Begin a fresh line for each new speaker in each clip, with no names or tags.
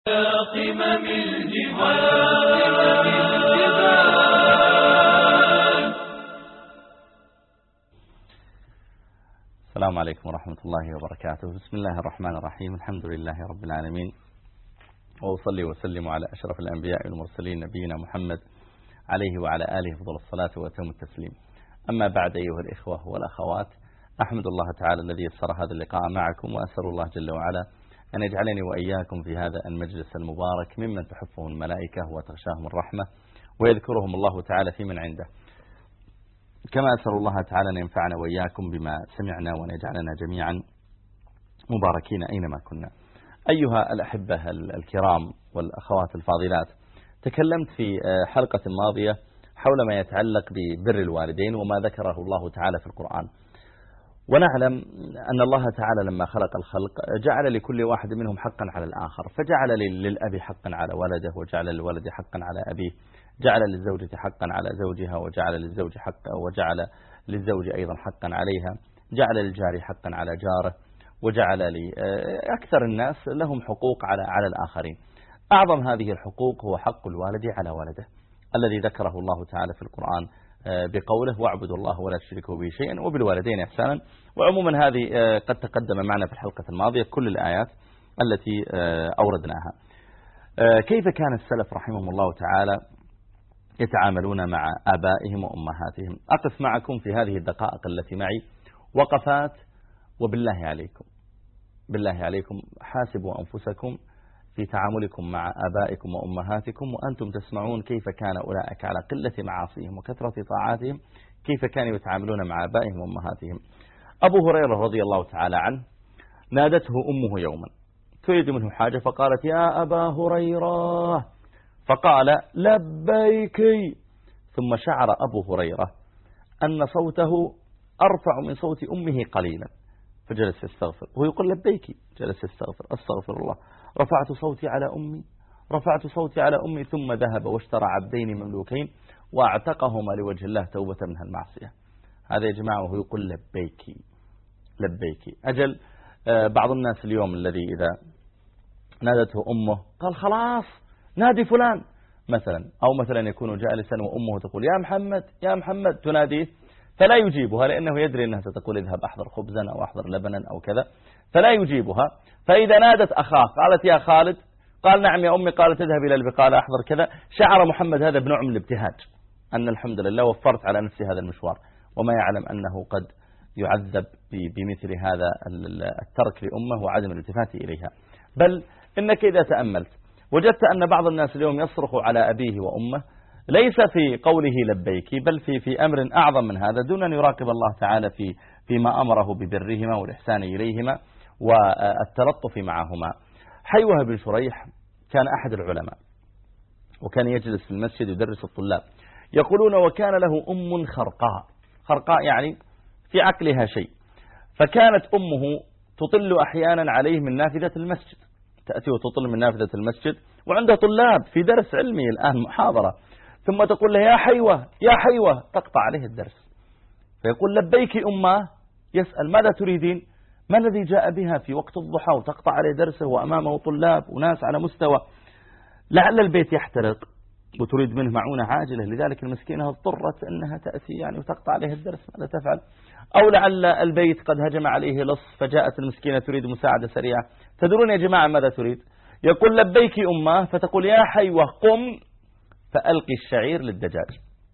قمم الجبال.
السلام عليكم ورحمة الله وبركاته. بسم الله الرحمن الرحيم. الحمد لله رب العالمين، وأصلي وسلم على أشرف الأنبياء والمرسلين نبينا محمد عليه وعلى آله أفضل الصلاة وأتم التسليم. أما بعد أيها الإخوة والأخوات، أحمد الله تعالى الذي يسر هذا اللقاء معكم، وأسأل الله جل وعلا أن يجعلني وإياكم في هذا المجلس المبارك ممن تحفهم الملائكة وتغشاهم الرحمة ويذكرهم الله تعالى في من عنده. كما أسأل الله تعالى أن ينفعنا وإياكم بما سمعنا وأن يجعلنا جميعا مباركين أينما كنا. أيها الأحبة الكرام والأخوات الفاضلات، تكلمت في حلقة ماضية حول ما يتعلق ببر الوالدين وما ذكره الله تعالى في القرآن. ونعلم أن الله تعالى لما خلق الخلق جعل لكل واحد منهم حقا على الآخر، فجعل للأب حقا على ولده، وجعل للولد حقا على أبيه، جعل للزوجة حقا على زوجها، وجعل للزوج حقا، وجعل للزوج أيضا حقا عليها، جعل للجار حقا على جاره، وجعل لأكثر الناس لهم حقوق على الآخرين. أعظم هذه الحقوق هو حق الوالد على ولده الذي ذكره الله تعالى في القرآن بقوله واعبدوا الله ولا تشركوا به شيئا وبالوالدين إحسانا. وعموما هذه قد تقدم معنا في الحلقة الماضية كل الآيات التي أوردناها. كيف كان السلف رحمهم الله تعالى يتعاملون مع آبائهم وأمهاتهم؟ أقف معكم في هذه الدقائق التي معي وقفات، وبالله عليكم بالله عليكم حاسبوا أنفسكم في تعاملكم مع آبائكم وأمهاتكم وأنتم تسمعون كيف كان أولئك على قلة معاصيهم وكثرة طاعاتهم، كيف كانوا يتعاملون مع آبائهم وأمهاتهم. أبو هريرة رضي الله تعالى عنه نادته أمه يوما تريد منه حاجة، فقالت يا أبا هريرة، فقال لبيك. ثم شعر أبو هريرة أن صوته أرفع من صوت أمه قليلا، فجلس يستغفر وهو يقول لبيك، جلس يستغفر أستغفر الله، رفعت صوتي على أمي ثم ذهب واشترى عبدين مملوكين واعتقهما لوجه الله توبة من المعصية. هذا يا جماعة وهو يقول لبيك. أجل بعض الناس اليوم الذي إذا نادته أمه قال خلاص نادي فلان مثلا، أو مثلا يكون جالسا وأمه تقول يا محمد تناديه فلا يجيبها، لأنه يدري أنها ستقول اذهب أحضر خبزا أو أحضر لبنا أو كذا، فلا يجيبها. فإذا نادت أخاه قالت يا خالد، قال نعم يا أمي، قالت اذهب إلى البقالة أحضر كذا، شعر محمد هذا بنوع من الابتهاج أن الحمد لله وفرت على نفسي هذا المشوار، وما يعلم أنه قد يعذب بمثل هذا الترك لأمه وعدم الالتفات إليها. بل إنك إذا تأملت وجدت أن بعض الناس اليوم يصرخ على أبيه وأمه ليس في قوله لبيك، بل في أمر أعظم من هذا، دون أن يراقب الله تعالى فيما أمره ببرهما والإحسان إليهما والتلطف معهما. حيوة بن شريح كان أحد العلماء، وكان يجلس في المسجد يدرس الطلاب. يقولون وكان له أم خرقاء يعني في عقلها شيء، فكانت أمه تطل أحيانا عليه من نافذة المسجد، تأتي وتطل من نافذة المسجد وعنده طلاب في درس علمي الآن محاضرة، ثم تقول له يا حيوة تقطع عليه الدرس، فيقول لبيك أمه، يسأل ماذا تريدين، ما الذي جاء بها في وقت الضحى وتقطع عليه درسه وأمامه طلاب وناس على مستوى، لعل البيت يحترق وتريد منه معونة عاجلة، لذلك المسكينة اضطرت أنها تأتي يعني وتقطع عليه الدرس، ماذا تفعل؟ أو لعل البيت قد هجم عليه لص فجاءت المسكينة تريد مساعدة سريعة. تدرون يا جماعة ماذا تريد؟ يقول لبيك أمه، فتقول يا حيوة قم فألقي الشعير للدجاج.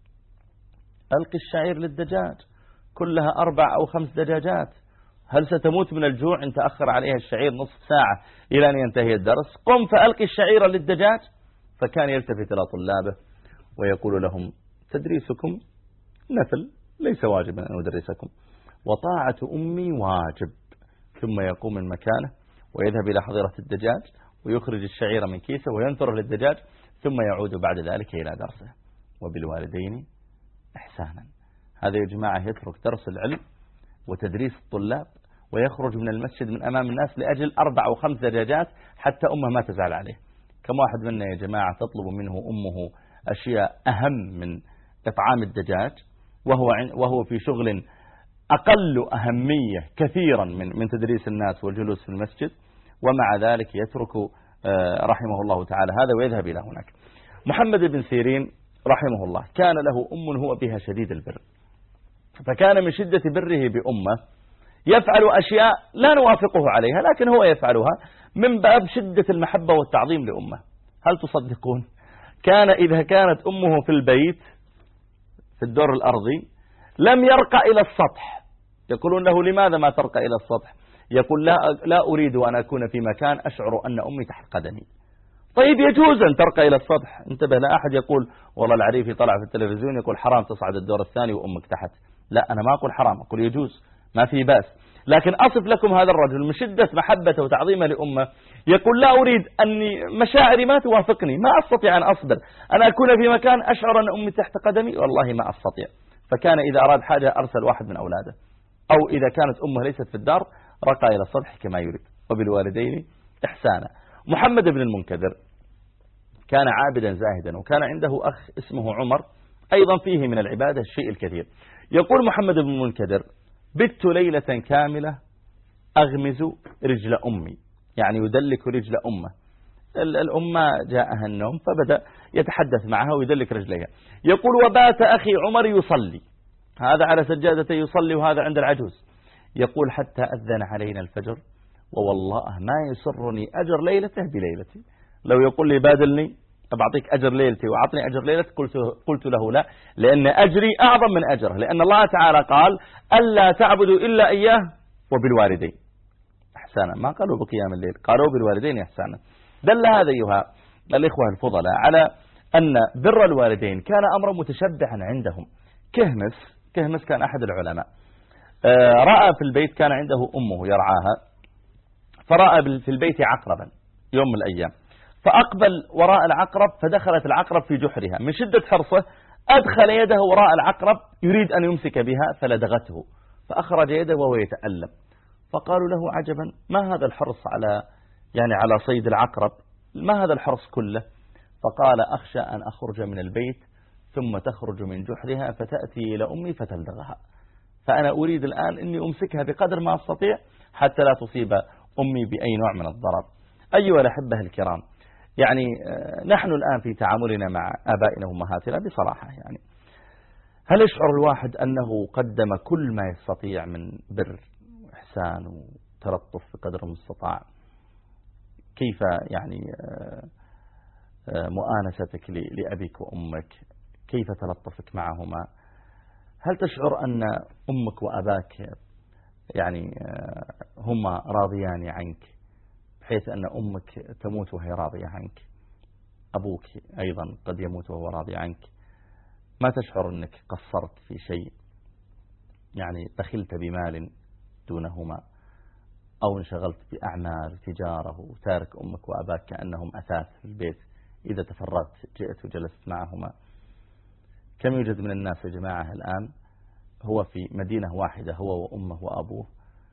ألقي الشعير للدجاج، كلها 4 أو 5 دجاجات، هل ستموت من الجوع إن تأخر عليها الشعير نصف ساعة إلى أن ينتهي الدرس؟ قم فألقي الشعير للدجاج. فكان يلتفت إلى طلابه ويقول لهم تدريسكم نفل ليس واجبا أن أدرسكم، وطاعة أمي واجب. ثم يقوم من مكانه ويذهب إلى حظيرة الدجاج ويخرج الشعير من كيسه وينثره للدجاج، ثم يعود بعد ذلك إلى درسه. وبالوالدين إحسانا. هذا يا جماعة يترك درس العلم وتدريس الطلاب ويخرج من المسجد من أمام الناس لأجل 4 أو 5 دجاجات حتى أمه ما تزعل عليه. كم واحد منا يا جماعة تطلب منه أمه أشياء أهم من إطعام الدجاج وهو في شغل أقل أهمية كثيرا من تدريس الناس والجلوس في المسجد، ومع ذلك يترك رحمه الله تعالى هذا ويذهب إلى هناك. محمد بن سيرين رحمه الله كان له أم هو بها شديد البر، فكان من شدة بره بأمه يفعل أشياء لا نوافقه عليها، لكن هو يفعلها من باب شدة المحبة والتعظيم لأمه. هل تصدقون؟ كان إذا كانت أمه في البيت في الدور الأرضي لم يرقى إلى السطح. يقولون له لماذا ما ترقى إلى السطح؟ يقول لا أريد أن أكون في مكان أشعر أن أمي تحت قدمي. طيب يجوز أن ترقى إلى السطح. انتبه، لا أحد يقول والله العريفي طلع في التلفزيون يقول حرام تصعد الدور الثاني وأمك تحت. لا، أنا ما أقول حرام، أقول يجوز، ما في بأس. لكن أصف لكم هذا الرجل من شدة محبته وتعظيمه لأمه يقول لا أريد أني مشاعري ما توافقني، ما أستطيع أن أصبر أنا أكون في مكان أشعر أن أمي تحت قدمي، والله ما أستطيع. فكان إذا أراد حاجة أرسل واحد من أولاده، أو إذا كانت أمه ليست في الدار رقى إلى السطح كما يريد. وبالوالدين إحسانا. محمد بن المنكدر كان عابدا زاهدا، وكان عنده أخ اسمه عمر أيضا فيه من العبادة الشيء الكثير. يقول محمد بن المنكدر بت ليلة كاملة أغمز رجل أمي، يعني يدلك رجل أمه. الأمة جاءها النوم فبدأ يتحدث معها ويدلك رجليها. يقول وبات أخي عمر يصلي، هذا على سجادته يصلي وهذا عند العجوز. يقول حتى أذن علينا الفجر ووالله ما يسرني أجر ليلته بليلتي. لو يقول لي بادلني أعطيك أجر ليلتي وأعطني أجر ليلتي قلت له لا، لأن أجري أعظم من أجره، لأن الله تعالى قال ألا تعبدوا إلا إياه وبالوالدين إحسانا. ما قالوا بقيام الليل، قالوا بالوالدين إحسانا. دل هذا أيها الإخوة الفضلاء على أن بر الوالدين كان أمرا متشبعا عندهم. كهمس كان أحد العلماء رأى في البيت، كان عنده أمه يرعاها، فرأى في البيت عقربا يوم من الأيام، فأقبل وراء العقرب فدخلت العقرب في جحرها. من شدة حرصه أدخل يده وراء العقرب يريد أن يمسك بها فلدغته، فأخرج يده وهو يتألم. فقالوا له عجبا، ما هذا الحرص على صيد العقرب، ما هذا الحرص كله؟ فقال أخشى أن أخرج من البيت ثم تخرج من جحرها فتأتي إلى أمي فتلدغها، فأنا أريد الآن أني أمسكها بقدر ما أستطيع حتى لا تصيب أمي بأي نوع من الضرر. أيها الأحبة الكرام، يعني نحن الآن في تعاملنا مع آبائنا وأمهاتنا بصراحة، يعني هل يشعر الواحد أنه قدم كل ما يستطيع من بر وإحسان وتلطف بقدر المستطاع؟ كيف يعني مؤانستك لأبيك وأمك، كيف تلطفك معهما؟ هل تشعر أن أمك وأباك يعني هما راضيان عنك، بحيث أن أمك تموت وهي راضية عنك، أبوك أيضا قد يموت وهو راضي عنك؟ ما تشعر أنك قصرت في شيء، يعني بخلت بمال دونهما، أو انشغلت بأعمال تجارة وتارك أمك وأباك كأنهم أثاث في البيت، إذا تفرغت جئت وجلست معهما؟ كم يوجد من الناس يا جماعة الآن هو في مدينة واحدة هو وأمه وأبوه،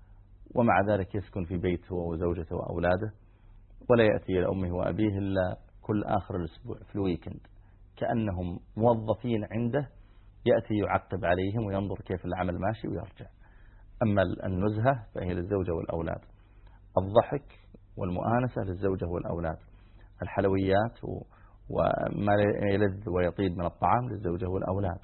ومع ذلك يسكن في بيت هو وزوجته وأولاده، ولا يأتي إلى أمه وأبيه إلا كل آخر الأسبوع في الويكند، كأنهم موظفين عنده، يأتي يعقب عليهم وينظر كيف العمل ماشي ويرجع. أما النزهة فهي للزوجة والأولاد، الضحك والمؤانسة للزوجة والأولاد، الحلويات وما يلذ ويطيب من الطعام للزوجة والأولاد،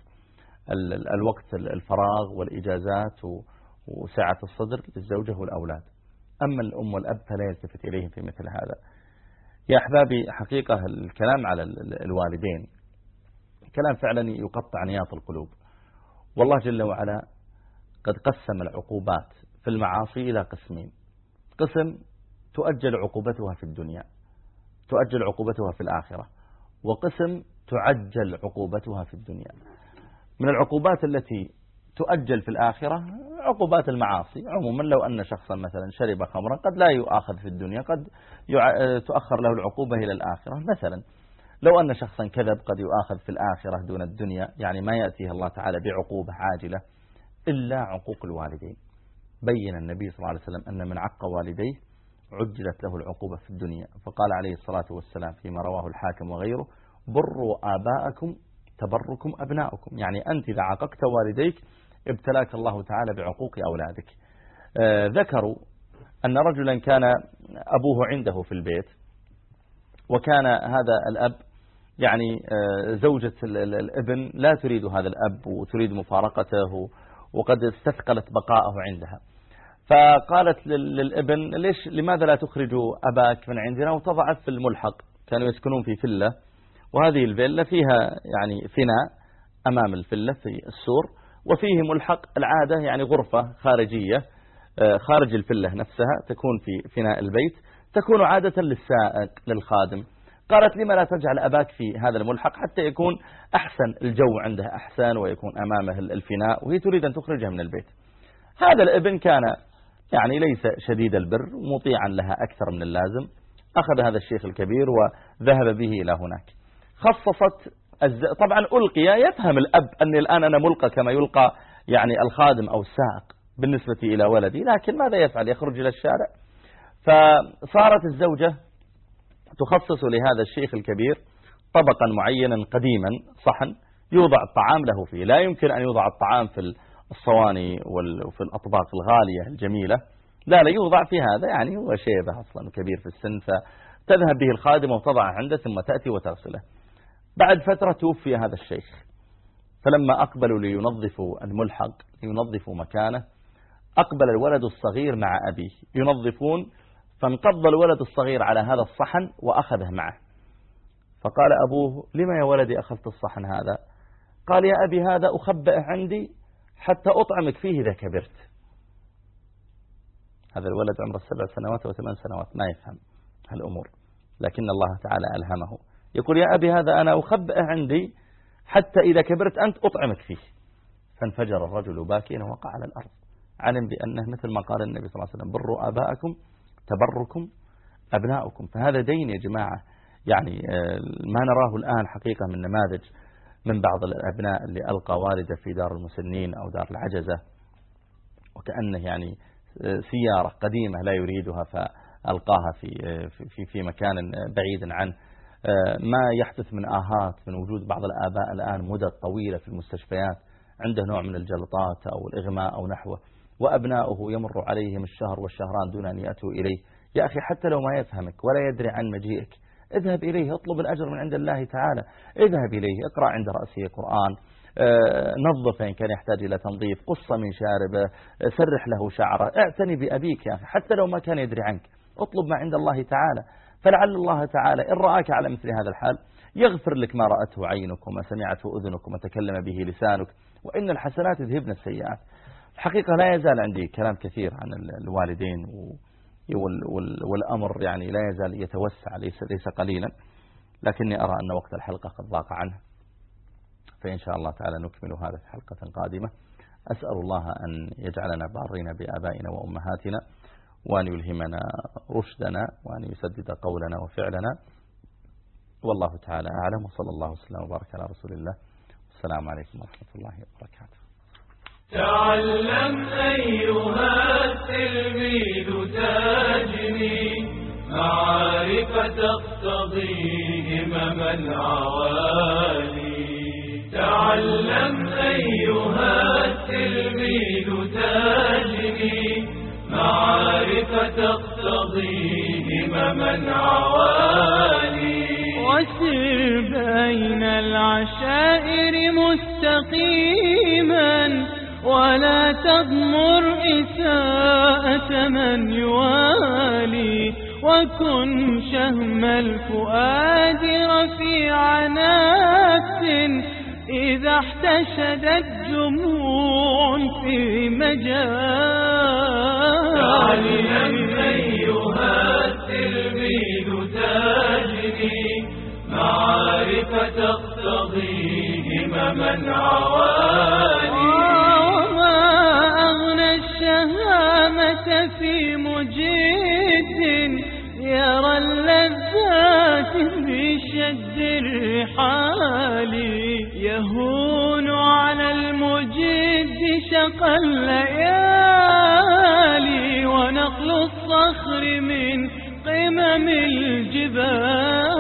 الوقت الفراغ والإجازات وسعة الصدر للزوجة والأولاد. أما الأم والأب فلا يلتفت إليهم في مثل هذا. يا أحبابي، حقيقة الكلام على الوالدين كلام فعلا يقطع نياط القلوب. والله جل وعلا قد قسم العقوبات في المعاصي إلى قسمين: قسم تؤجل عقوبتها في الدنيا، تؤجل عقوبتها في الآخرة، وقسم تعجل عقوبتها في الدنيا. من العقوبات التي تؤجل في الآخرة عقوبات المعاصي عموما. لو أن شخصا مثلا شرب خمرا قد لا يؤاخذ في الدنيا، قد تؤخر له العقوبة إلى الآخرة. مثلا لو أن شخصا كذب قد يؤاخذ في الآخرة دون الدنيا، يعني ما يأتيه الله تعالى بعقوبة عاجلة إلا عقوق الوالدين. بين النبي صلى الله عليه وسلم أن من عق والديه عجلت له العقوبة في الدنيا، فقال عليه الصلاة والسلام فيما رواه الحاكم وغيره: بروا آباءكم تبركم أبناؤكم. يعني أنت إذا عققت والديك ابتلاك الله تعالى بعقوق أولادك. ذكروا أن رجلا كان أبوه عنده في البيت، وكان هذا الأب يعني زوجة الابن لا تريد هذا الأب وتريد مفارقته، وقد استثقلت بقاءه عندها. فقالت للابن لماذا لا تخرج أباك من عندنا وتضعه في الملحق. كانوا يسكنون في فيلا، وهذه الفيلا فيها يعني فناء أمام الفيلا في السور، وفيه ملحق العادة يعني غرفة خارجية خارج الفيلا نفسها تكون في فناء البيت، تكون عادة للسائق للخادم. قالت لما لا تجعل أباك في هذا الملحق حتى يكون أحسن، الجو عنده أحسن ويكون أمامه الفناء، وهي تريد أن تخرجه من البيت. هذا الابن كان يعني ليس شديد البر، مطيعا لها أكثر من اللازم. أخذ هذا الشيخ الكبير وذهب به إلى هناك. خصصت طبعا ألقي، يفهم الأب أني الآن أنا ملقى كما يلقى يعني الخادم أو السائق بالنسبة إلى ولدي، لكن ماذا يفعل؟ يخرج إلى الشارع. فصارت الزوجة تخصص لهذا الشيخ الكبير طبقا معينا قديما، صحن يوضع الطعام له فيه. لا يمكن أن يوضع الطعام في الصواني وفي الأطباق الغالية الجميلة، لا يوضع في هذا، يعني هو شيبة أصلا كبير في السن، فتذهب به الخادمة وتضعه عنده ثم تأتي وتغسله. بعد فترة توفي هذا الشيخ، فلما أقبلوا لينظفوا الملحق لينظفوا مكانه، أقبل الولد الصغير مع أبيه ينظفون، فانقض الولد الصغير على هذا الصحن وأخذه معه. فقال أبوه: لما يا ولدي أخذت الصحن هذا؟ قال: يا أبي هذا أخبئه عندي حتى أطعمك فيه إذا كبرت. هذا الولد عمره 7 سنوات و8 سنوات ما يفهم هالأمور، لكن الله تعالى ألهمه. يقول: يا أبي هذا أنا أخبئه عندي حتى إذا كبرت أنت أطعمك فيه. فانفجر الرجل باكيا ووقع على الأرض. علم بأنه مثل ما قال النبي صلى الله عليه وسلم: بروا آباءكم تبركم أبناؤكم. فهذا دين يا جماعة، يعني ما نراه الآن حقيقة من نماذج من بعض الأبناء اللي ألقى والده في دار المسنين أو دار العجزة، وكأنه يعني سيارة قديمة لا يريدها فألقاها في مكان بعيد عنه. ما يحدث من آهات من وجود بعض الآباء الآن مدة طويلة في المستشفيات عنده نوع من الجلطات أو الإغماء أو نحوه، وأبناؤه يمر عليهم الشهر والشهران دون أن يأتوا إليه. يا أخي حتى لو ما يفهمك ولا يدري عن مجيئك، اذهب إليه، اطلب الأجر من عند الله تعالى. اذهب إليه، اقرأ عند رأسه قرآن، نظفه إن كان يحتاج إلى تنظيف، قص من شاربه، سرح له شعره، اعتني بأبيك يا أخي حتى لو ما كان يدري عنك. اطلب ما عند الله تعالى، فلعل الله تعالى إن رآك على مثل هذا الحال يغفر لك ما رأته عينك وما سمعته أذنك وما تكلم به لسانك، وإن الحسنات يذهبن السيئات. الحقيقة لا يزال عندي كلام كثير عن الوالدين والأمر يعني لا يزال يتوسع ليس قليلا، لكني أرى أن وقت الحلقة قد ضاق عنه، فإن شاء الله تعالى نكمل هذا في حلقة قادمة. أسأل الله أن يجعلنا بارين بآبائنا وأمهاتنا، وأن يلهمنا رشدنا، وأن يسدد قولنا وفعلنا، والله تعالى أعلم. وصلى الله وسلم وبارك على رسول الله. السلام عليكم ورحمة الله وبركاته.
تعلم أيها التلميذ تجني معرفة تقتضي همما عوالي. تعلم أيها التلميذ تجني معرفة تقتضي همما عوالي.
وسر بين العشائر مستقيما ولا تضمر إساءة من يوالي. وكن شهم الفؤاد رفيع نفس إذا احتشدت جموع في مجال.
تعلم أيها التلميذ تجني معرفة تقتضي همما عوالي.
وما أغنى الشهامة في مجد يرى اللذات بشد الرحال. يهون على المجد شقى الليالي ونقل الصخر من قمم الجبال.